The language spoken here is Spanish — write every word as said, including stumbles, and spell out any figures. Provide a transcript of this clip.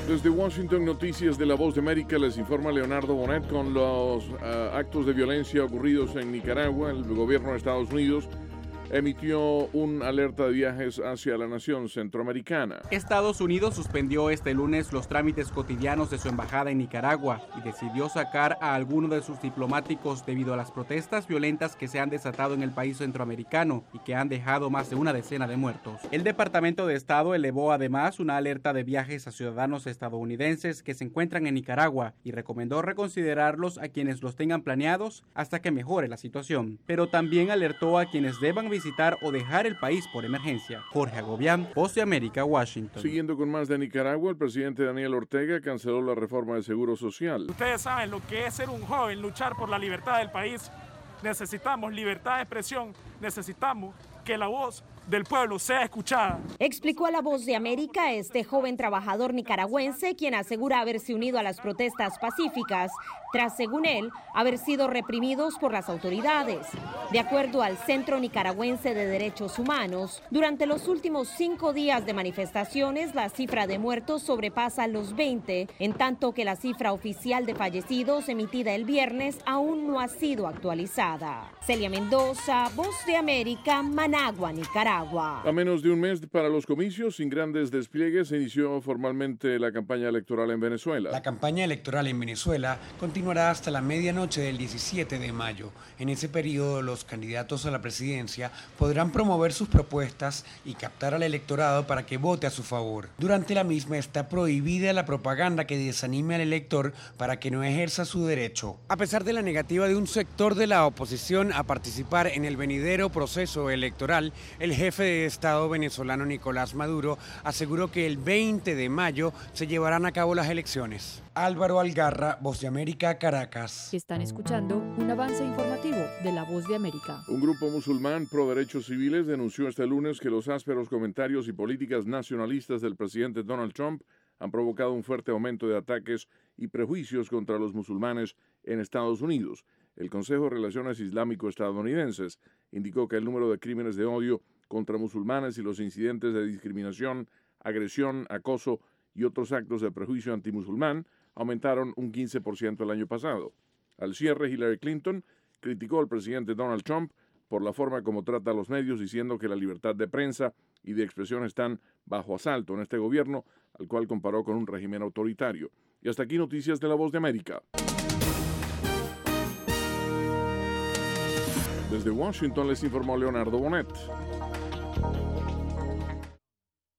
Desde Washington, Noticias de la Voz de América, les informa Leonardo Bonet. Con los uh, actos de violencia ocurridos en Nicaragua, el gobierno de Estados Unidos emitió un alerta de viajes hacia la nación centroamericana. Estados Unidos suspendió este lunes los trámites cotidianos de su embajada en Nicaragua y decidió sacar a algunos de sus diplomáticos debido a las protestas violentas que se han desatado en el país centroamericano y que han dejado más de una decena de muertos. El Departamento de Estado elevó además una alerta de viajes a ciudadanos estadounidenses que se encuentran en Nicaragua y recomendó reconsiderarlos a quienes los tengan planeados hasta que mejore la situación. Pero también alertó a quienes deban visitar visitar o dejar el país por emergencia. Jorge Agobián, Voz de América, Washington. Siguiendo con más de Nicaragua, el presidente Daniel Ortega canceló la reforma del Seguro Social. Ustedes saben lo que es ser un joven, luchar por la libertad del país. Necesitamos libertad de expresión, necesitamos que la voz del pueblo sea escuchada. Explicó a La Voz de América este joven trabajador nicaragüense, quien asegura haberse unido a las protestas pacíficas tras, según él, haber sido reprimidos por las autoridades. De acuerdo al Centro Nicaragüense de Derechos Humanos, durante los últimos cinco días de manifestaciones, la cifra de muertos sobrepasa los veinte, en tanto que la cifra oficial de fallecidos emitida el viernes aún no ha sido actualizada. Celia Mendoza, Voz de América, Managua, Nicaragua. A menos de un mes para los comicios, sin grandes despliegues, se inició formalmente la campaña electoral en Venezuela. La campaña electoral en Venezuela continuará hasta la medianoche del diecisiete de mayo. En ese periodo, los candidatos a la presidencia podrán promover sus propuestas y captar al electorado para que vote a su favor. Durante la misma está prohibida la propaganda que desanime al elector para que no ejerza su derecho. A pesar de la negativa de un sector de la oposición a participar en el venidero proceso electoral, el jefe de Estado venezolano Nicolás Maduro aseguró que el veinte de mayo se llevarán a cabo las elecciones. Álvaro Algarra, Voz de América, Caracas. Están escuchando un avance informativo de La Voz de América. Un grupo musulmán pro derechos civiles denunció este lunes que los ásperos comentarios y políticas nacionalistas del presidente Donald Trump han provocado un fuerte aumento de ataques y prejuicios contra los musulmanes en Estados Unidos. El Consejo de Relaciones Islámico-Estadounidenses indicó que el número de crímenes de odio contra musulmanes y los incidentes de discriminación, agresión, acoso y otros actos de prejuicio antimusulmán aumentaron un quince por ciento el año pasado. Al cierre, Hillary Clinton criticó al presidente Donald Trump por la forma como trata a los medios, diciendo que la libertad de prensa y de expresión están bajo asalto en este gobierno, al cual comparó con un régimen autoritario. Y hasta aquí noticias de La Voz de América. Desde Washington les informó Leonardo Bonet.